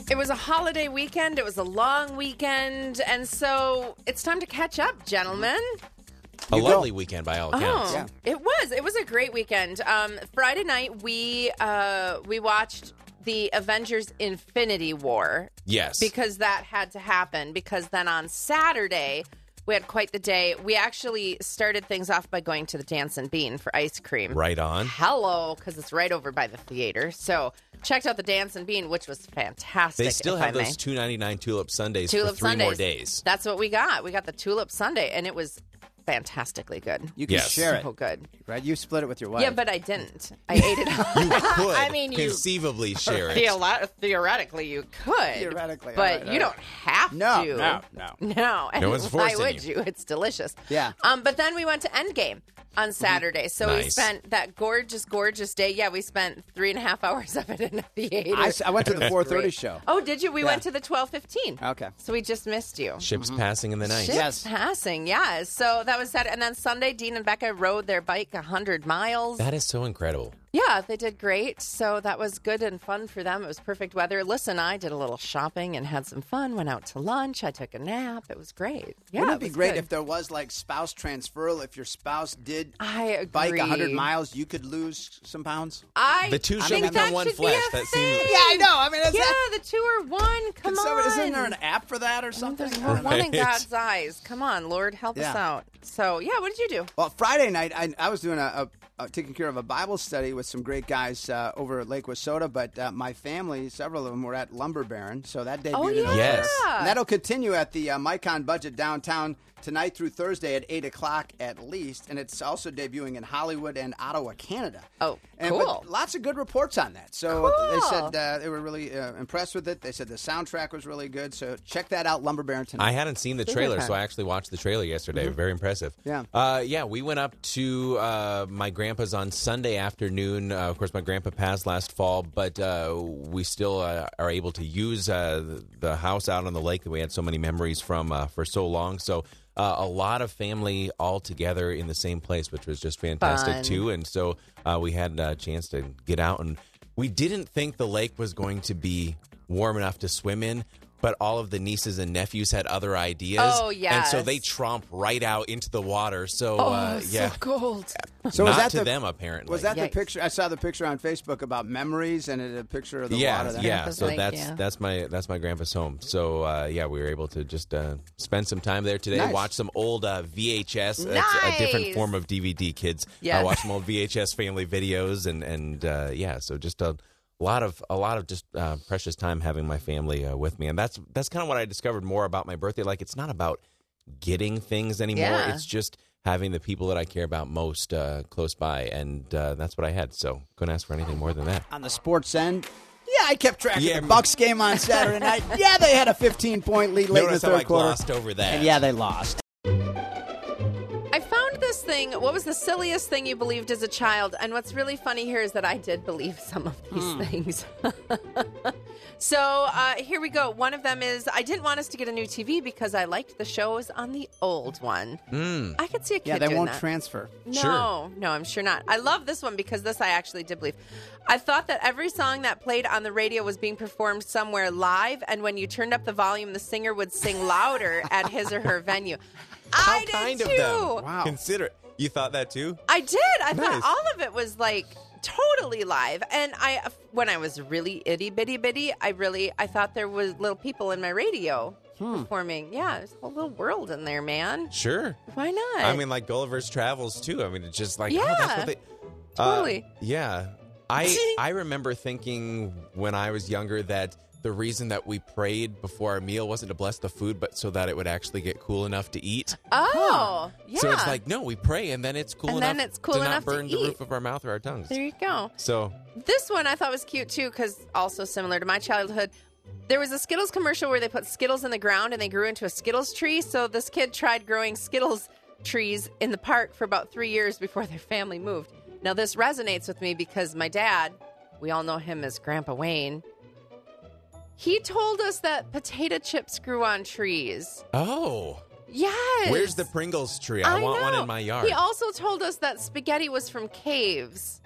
It was a holiday weekend. It was a long weekend. And so it's time to catch up, gentlemen. A lovely weekend by all accounts. Yeah. It was. It was a great weekend. Friday night, we watched the Avengers Infinity War. Yes. Because that had to happen. Because then on Saturday, we had quite the day. We actually started things off by going to the Dance and Bean for ice cream. Right on. Hello, because it's right over by the theater. So checked out the Dance and Bean, which was fantastic. They still have those $2.99 Tulip Sundays for 3 more days. That's what we got. We got the Tulip Sundae, and it was fantastically good. You can share it. So good. Right? You split it with your wife. Yeah, but I didn't. I ate it all. You could I mean, conceivably share it. Theoretically, you could. Theoretically. But you don't have to. No. No. And No one's why forcing would you. you? It's delicious. Yeah. But then we went to Endgame on Saturday. So we Nice. spent that gorgeous day. Yeah, we spent 3.5 hours of it in the theater. I went to the 4:30 Great. show. Oh, did you? We went to the 12:15. Okay. So we just missed you. Ships passing in the night. Ships Yes. passing, yeah. So that was sad. And then Sunday, Dean and Becca rode their bike 100 miles. That is so incredible. Yeah, they did great. So that was good and fun for them. It was perfect weather. Listen, I did a little shopping and had some fun. Went out to lunch. I took a nap. It was great. Yeah, Wouldn't it be was great good. if there was like spouse transferal? If your spouse did I agree. bike 100 miles, you could lose some pounds? I The two should think become that one should be flesh. a That thing. seems- Yeah, I know. I mean, Yeah, the two are one. Come on. Isn't there an app for that or something? We're one in Right. God's eyes. Come on, Lord, help us Yeah. out. So, yeah, what did you do? Well, Friday night, I was doing taking care of a Bible study with some great guys over at Lake Wissota, but my family, several of them, were at Lumber Baron, so that debuted. Oh, over yeah. Yes. there. And that'll continue at the Micon Budget downtown tonight through Thursday at 8 o'clock at least, and it's also debuting in Hollywood and Ottawa, Canada. Oh, And cool. but lots of good reports on that. So they Cool. said they were really impressed with it. They said the soundtrack was really good, so check that out, Lumber Baron tonight. I hadn't seen the trailer, so I actually watched the trailer yesterday. Very impressive. Yeah. We went up to my grandpa's on Sunday afternoon. Of course, my grandpa passed last fall, but we still are able to use the house out on the lake that we had so many memories from for so long. So a lot of family all together in the same place, which was just fantastic, Fun. too. And so we had a chance to get out, and we didn't think the lake was going to be warm enough to swim in. But all of the nieces and nephews had other ideas. Oh, yes. And so they tromp right out into the water. So, yeah. so cold. So Not was that to the- them, apparently. Was that the Yikes. picture? I saw the picture on Facebook about memories and a picture of the water. There. Yeah. Grandpa's So lake, that's yeah. that's my grandpa's home. So we were able to just spend some time there today. Nice. Watch some old VHS. That's a different Nice. form of DVD, kids. Yeah. Watch some old VHS family videos and so just a lot of just precious time having my family with me, and that's kind of what I discovered more about my birthday. Like, it's not about getting things anymore; Yeah. it's just having the people that I care about most close by, and that's what I had. So couldn't ask for anything more than that. On the sports end, yeah, I kept track Yeah. of the Bucks game on Saturday night. Yeah, they had a 15-point lead late Notice in how the I third quarter. glossed over that. And yeah, they lost. I found this thing. What was the silliest thing you believed as a child? And what's really funny here is that I did believe some of these things. So here we go. One of them is I didn't want us to get a new TV because I liked the shows on the old one. I could see a kid Yeah, they doing won't that. transfer. No, I'm sure not. I love this one because this I actually did believe. I thought that every song that played on the radio was being performed somewhere live, and when you turned up the volume, the singer would sing louder at his or her venue. How I did kind too. of them. Wow. Consider it. You thought that too? I did. I Nice. thought all of it was like totally live. And when I was really itty bitty, I thought there was little people in my radio performing. Yeah, there's a whole little world in there, man. Sure. Why not? I mean, like Gulliver's Travels too. I mean, it's just like, Yeah. oh, that's what they. Totally. Yeah. I remember thinking when I was younger that the reason that we prayed before our meal wasn't to bless the food, but so that it would actually get cool enough to eat. Oh, yeah. So it's like, no, we pray and then it's cool And enough then it's cool to enough not to burn the eat. roof of our mouth or our tongues. There you go. So This one I thought was cute too because also similar to my childhood. There was a Skittles commercial where they put Skittles in the ground and they grew into a Skittles tree. So this kid tried growing Skittles trees in the park for about 3 years before their family moved. Now this resonates with me because my dad, we all know him as Grandpa Wayne, he told us that potato chips grew on trees. Oh. Yes. Where's the Pringles tree? I want one know. in my yard. He also told us that spaghetti was from caves.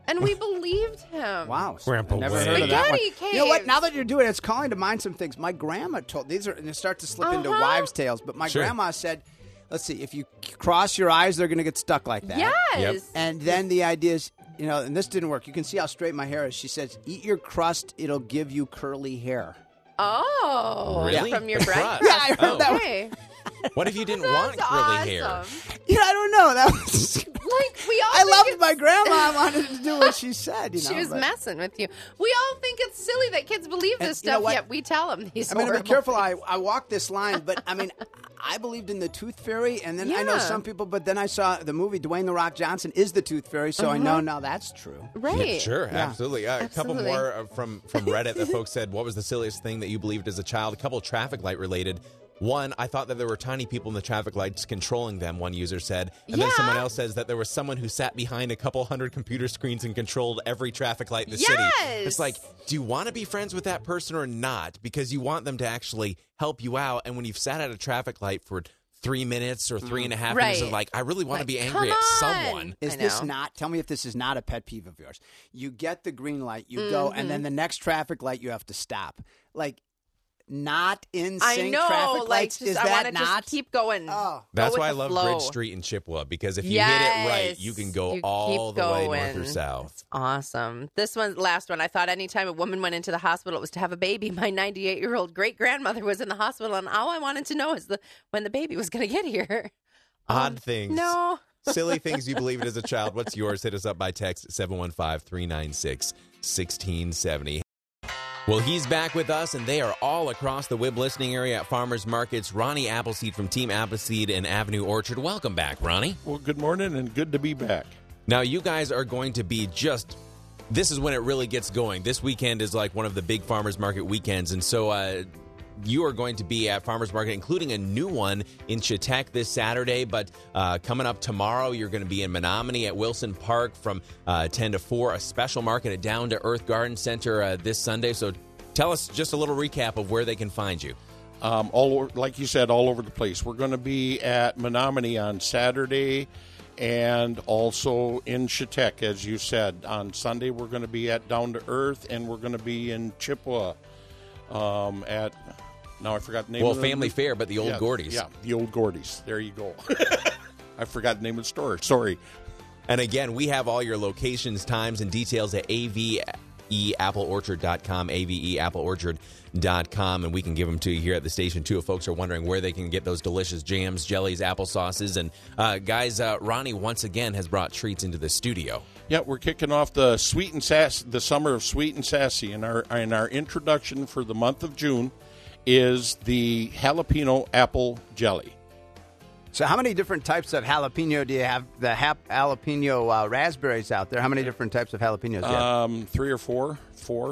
And we believed him. Wow. Grandpa I never Wade. heard of that one. Spaghetti You know what? caves. Now that you're doing it, it's calling to mind some things. My grandma told, these are, and they start to slip into wives' tales, but my Sure. grandma said, let's see, if you cross your eyes, they're going to get stuck like that. Yes. Yep. And then the idea is, you know, and this didn't work. You can see how straight my hair is. She says, eat your crust, it'll give you curly hair. Oh. Really? From your The breakfast. crust. Yeah, I heard that one. Okay. What if you didn't That's want curly hair? awesome. Yeah, I don't know. That was. Like, we all I think loved it's- my grandma. I wanted to do what she said. You know, She was but- messing with you. We all think it's silly that kids believe And this you know stuff, what? yet we tell them these I mean, to be horrible careful. things. I walked this line, but I mean, I believed in the Tooth Fairy, and then I know Yeah. some people, but then I saw the movie Dwayne The Rock Johnson is the Tooth Fairy, so I know now that's true. Right. Sure, Yeah. absolutely. A couple Absolutely. more from Reddit that folks said, what was the silliest thing that you believed as a child? A couple traffic light related. One, I thought that there were tiny people in the traffic lights controlling them, one user said. And then Yeah. someone else says that there was someone who sat behind a couple hundred computer screens and controlled every traffic light in the city. Yes. It's like, do you want to be friends with that person or not? Because you want them to actually help you out. And when you've sat at a traffic light for 3 minutes or 3.5 minutes, Right. it's like, I really want to Like, be angry come at on. someone. Is I this know. not? Tell me if this is not a pet peeve of yours. You get the green light, you go, and then the next traffic light you have to stop. Like, not in I sync know. traffic Like, lights. just, Is I want that to not? just keep going. Oh. That's Go why I with the love flow. Bridge Street in Chippewa, because if you hit it right, you can go You all keep the way north or going. south. Awesome. This one, last one. I thought anytime a woman went into the hospital, it was to have a baby. My 98-year-old great grandmother was in the hospital, and all I wanted to know is when the baby was going to get here. Odd things. No. Silly things you believed as a child. What's yours? Hit us up by text at 715-396-1670. Well, he's back with us, and they are all across the WIB listening area at Farmers Markets. Ronnie Appleseed from Team Appleseed and Avenue Orchard. Welcome back, Ronnie. Well, good morning and good to be back. Now, you guys are going to be this is when it really gets going. This weekend is like one of the big Farmers Market weekends, and so you are going to be at Farmers Market, including a new one in Chautauqua this Saturday. But coming up tomorrow, you're going to be in Menominee at Wilson Park from 10 to 4, a special market at Down to Earth Garden Center this Sunday. So tell us just a little recap of where they can find you. All over, like you said, all over the place. We're going to be at Menominee on Saturday and also in Chautauqua, as you said. On Sunday, we're going to be at Down to Earth, and we're going to be in Chippewa at... Now I forgot the name Well, of the... Family Fair, but the Old Gordy's. Yeah, the Old Gordy's. There you go. I forgot the name of the store. Sorry. And again, we have all your locations, times, and details at aveappleorchard.com, aveappleorchard.com, and we can give them to you here at the station, too, if folks are wondering where they can get those delicious jams, jellies, applesauces. And, guys, Ronnie, once again, has brought treats into the studio. Yeah, we're kicking off the Sweet and Sassy, the summer of Sweet and Sassy, and our introduction for the month of June is the jalapeno apple jelly. So how many different types of jalapeno do you have? The jalapeno raspberries out there. How many different types of jalapenos do you have? 3 or 4. 4.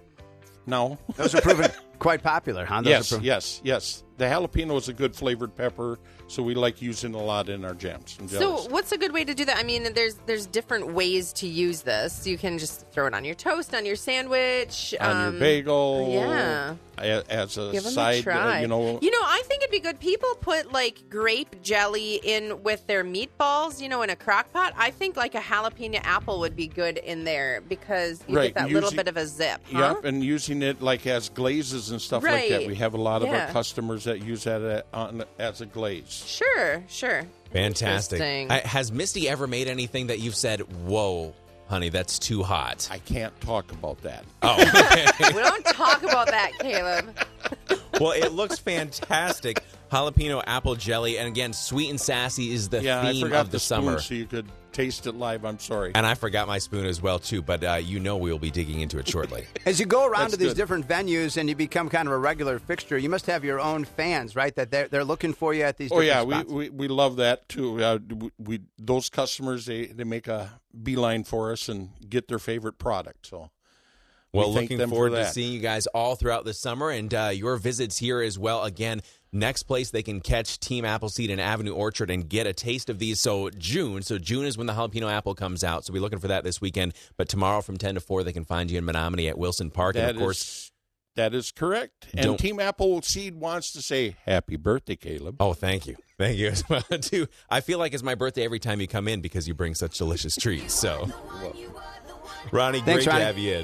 No. Those are proven quite popular, huh? Those are Yes. The jalapeno is a good flavored pepper, so we like using a lot in our jams and jellies. So what's a good way to do that? I mean, there's different ways to use this. You can just throw it on your toast, on your sandwich. on your bagel. Yeah. As a Give them side, a try. I think it'd be good. People put like grape jelly in with their meatballs, in a crock pot. I think like a jalapeno apple would be good in there because you Right, get that little using- bit of a zip. Huh? Yep, and using it like as glazes and stuff like that. Right. We have a lot of our Yeah. customers that use that as a glaze. Sure. Fantastic. Interesting. Has Misty ever made anything that you've said, whoa, honey, that's too hot? I can't talk about that. Oh, okay. We don't talk about that, Caleb. Well, it looks fantastic. Jalapeno apple jelly. And again, Sweet and Sassy is the I theme forgot of the spoon summer. so you could taste it live. I'm sorry. And I forgot my spoon as well, too. But we'll be digging into it shortly. As you go around That's to these good. different venues and you become kind of a regular fixture, you must have your own fans, right? That they're looking for you at these Oh different yeah, spots. we love that too. We those customers they make a beeline for us and get their favorite product. So Well, we thank looking them forward for to that. seeing you guys all throughout the summer and your visits here as well. Again, next place they can catch Team Appleseed and Avenue Orchard and get a taste of these. So June is when the jalapeno apple comes out. So we're looking for that this weekend. But tomorrow from 10 to 4, they can find you in Menominee at Wilson Park. And of course, that is correct. And Don't- Team Appleseed wants to say happy birthday, Caleb. oh, thank you. Thank you as well, too. I feel like it's my birthday every time you come in because you bring such delicious treats. So Ronnie, Thanks, great Ronnie. to have you in.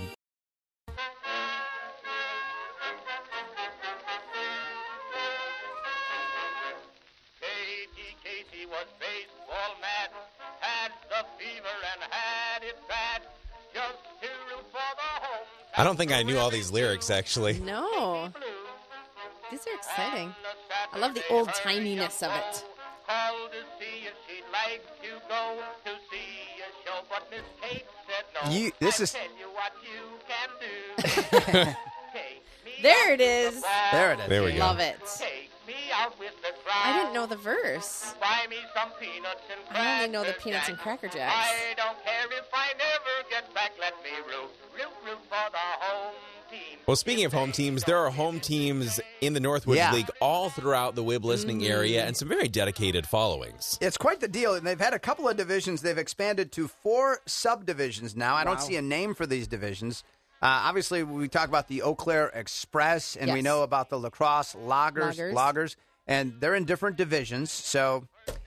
Casey was baseball mad, had the fever and had it bad, just to root for the home. I don't think I knew all these lyrics, actually. No. These are exciting. I love the old-timiness of it. Called to see if she'd like to go to see a show, but Miss Kate said no. This I is- tell you what you can do. Take me There out it is. with the ball. There it is. There we go. Love it. Take me out with the crowd. I didn't know the verse. Buy me some peanuts and cracker I only know the peanuts Jacks. and Cracker Jacks. I don't care if I never get back. Let me root for the home team. Well, speaking of home teams, there are home teams in the Northwoods Yeah. League all throughout the WIB listening area and some very dedicated followings. It's quite the deal, and they've had a couple of divisions. They've expanded to 4 subdivisions now. I don't see a name for these divisions. Obviously, we talk about the Eau Claire Express, and we Yes. know about the Lacrosse Loggers, and they're in different divisions. So,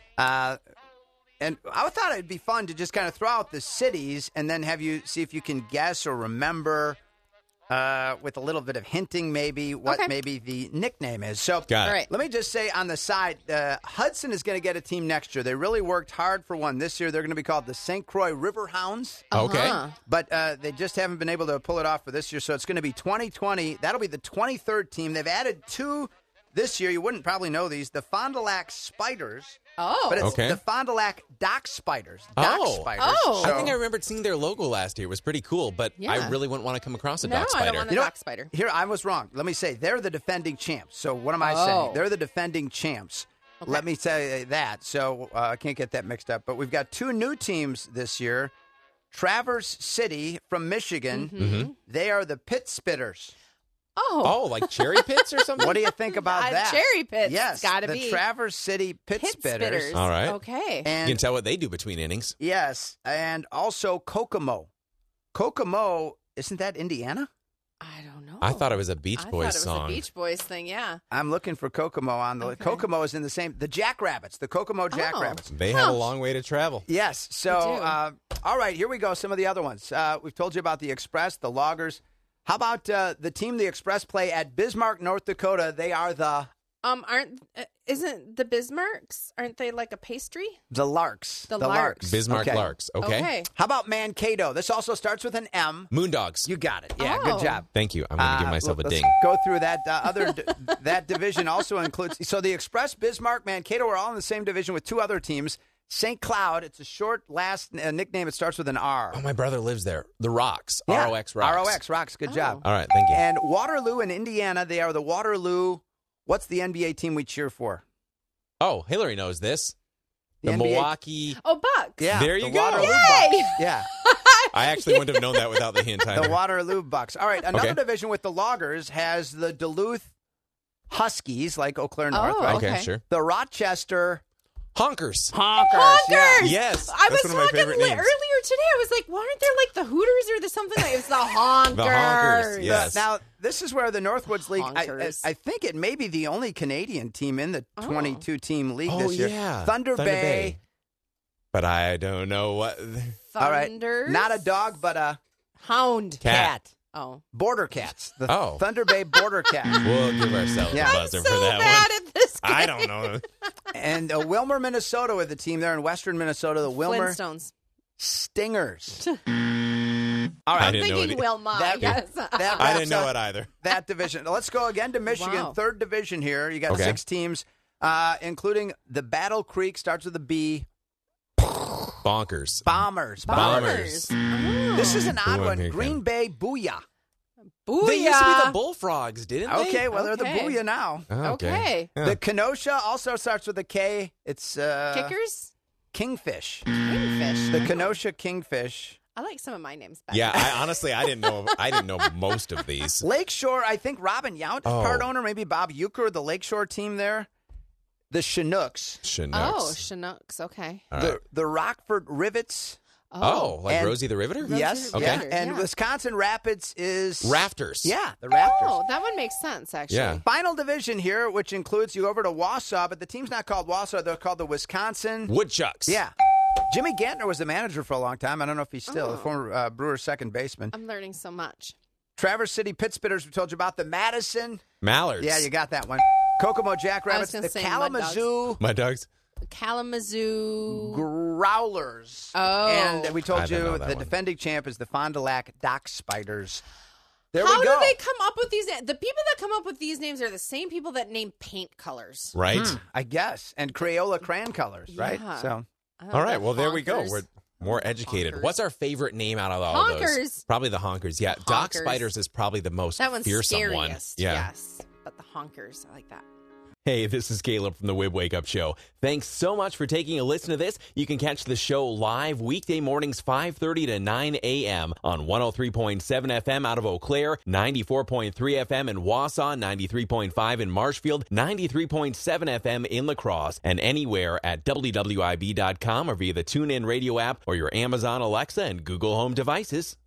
and I thought it'd be fun to just kind of throw out the cities and then have you see if you can guess or remember, with a little bit of hinting, maybe what Okay. maybe the nickname is. So, Got it. All right. let me just say on the side, Hudson is going to get a team next year. They really worked hard for one this year. They're going to be called the St. Croix Riverhounds, Okay. Uh-huh. but they just haven't been able to pull it off for this year. So it's going to be 2020. That'll be the 23rd team. They've added 2 this year. You wouldn't probably know these. The Fond du Lac Spiders, Oh. but it's Okay. the Fond du Lac Dock Spiders. Oh. Spiders. Oh. I think I remembered seeing their logo last year. It was pretty cool, but Yeah. I really wouldn't want to come across a No, dock I spider. don't want You know Dock what? spider. Here, I was wrong. Let me say, they're the defending champs. So what am I Oh. saying? They're the defending champs. Okay. Let me say that. So I can't get that mixed up. But we've got 2 new teams this year. Traverse City from Michigan. Mm-hmm. They are the Pit Spitters. Oh, like cherry pits or something? What do you think about that? Cherry pits. Yes, Gotta the be. Traverse City Pit, Pit Spitters. spitters. All right. Okay. You And can tell what they do between innings. yes, and also Kokomo. Kokomo, isn't that Indiana? I don't know. I thought it was a Beach I Boys thought it was song. a Beach Boys thing, yeah. I'm looking for Kokomo on the Okay. Kokomo is in the same the Jackrabbits, the Kokomo Jackrabbits. They have a long way to travel. Yes. So, They do. all right, here we go. Some of the other ones. We've told you about the Express, the Loggers. How about the team the Express play at Bismarck, North Dakota? They are the Isn't the Bismarcks, aren't they like a pastry? Larks. The Larks. Bismarck Okay. Larks. Okay. How about Mankato? This also starts with an M. Moondogs. You got it. Yeah, Oh. good job. Thank you. I'm going to give myself a let's ding. Go through that that division also includes. So the Express, Bismarck, Mankato are all in the same division with 2 other teams. St. Cloud, it's a short last nickname. It starts with an R. Oh, my brother lives there. The Rocks. Yeah. ROX Rocks. ROX Rocks. Good job. All right. Thank you. And Waterloo in Indiana, they are the Waterloo. What's the NBA team we cheer for? Oh, Hillary knows this. The NBA Milwaukee. Oh, Bucks. Yeah, There the you go. Waterloo Yay! Bucks. Yeah, I actually wouldn't have known that without the hint. the Either. Waterloo Bucks. All right, another Okay. division with the Loggers has the Duluth Huskies, like Eau Claire North. Oh, right? Okay, Okay. sure. The Rochester Honkers. Honkers. Yeah. Honkers! Yes, I that's was one of my talking favorite names. earlier today. I was like, why aren't there like the Hooters or the something like it was the Honkers? The Honkers, yes. Now, this is where the Northwoods League, Honkers. I think it may be the only Canadian team in the 22-team league Oh, this year. yeah. Thunder Bay. But I don't know what. All right, Thunders? not a dog, but a Hound. Cat. Oh. Border Cats. The Oh. Thunder Bay Border Cats. We'll give ourselves Yeah. a I'm buzzer so for that bad one. at this game. I don't know. And Wilmer, Minnesota with the team there in western Minnesota, the Wilmer Flintstones. Stingers. All I right, didn't know Thinking it. Wilma, That- yes. that I wraps didn't know up it either. that division. Now, let's go again to Michigan, Wow. 3rd division here. You got Okay. 6 teams, including the Battle Creek, starts with a B. Bonkers. Bombers. Bombers. Oh. This is an odd Ooh, one. American. Green Bay Booyah. Booyah. They used to be the Bullfrogs, didn't they? Okay, well, they're the Okay. Booyah now. Oh, Okay. Yeah. The Kenosha also starts with a K. It's Kickers? Kingfish. Kingfish. The Kenosha Kingfish. I like some of my names better. Yeah, I honestly I didn't know most of these. Lakeshore, I think Robin Yount is Oh. part owner, maybe Bob Euchre, the Lakeshore team there. The Chinooks. Chinooks. Oh, Chinooks. Okay. All right. The Rockford Rivets. Oh, like And- Rosie the Riveter? Yes. Riveter, Yeah. yeah. And Wisconsin Rapids is Rafters. Yeah, the Raptors. Oh, that one makes sense, actually. Yeah. Final division here, which includes you go over to Wausau, but the team's not called Wausau. They're called the Wisconsin. Woodchucks. Yeah. Jimmy Gantner was the manager for a long time. I don't know if he's still the former Brewers second baseman. I'm learning so much. Traverse City Pitspitters, we told you about. The Madison Mallards. Yeah, you got that one. Kokomo Jackrabbits. I was The gonna say Mud Kalamazoo My dogs. Kalamazoo. Growlers. Oh. And we I told don't you know the that one. defending champ is the Fond du Lac Dock Spiders. There How we go. do they come up with these? The people that come up with these names are the same people that name paint colors. Right? I guess. And Crayola crayon colors, right? Yeah. So All right. Well, there we go. Honkers. We're more educated. Honkers. What's our favorite name out of all those? Honkers. Probably the Honkers. Yeah. Dock Honkers. Spiders is probably the most That one's fearsome scariest. one. Yeah. Yes. But the honkers, I like that. Hey, this is Caleb from the Wib Wake Up Show. Thanks so much for taking a listen to this. You can catch the show live weekday mornings 5:30 to 9 a.m. on 103.7 FM out of Eau Claire, 94.3 FM in Wausau, 93.5 in Marshfield, 93.7 FM in La Crosse, and anywhere at WWIB.com or via the TuneIn radio app or your Amazon Alexa and Google Home devices.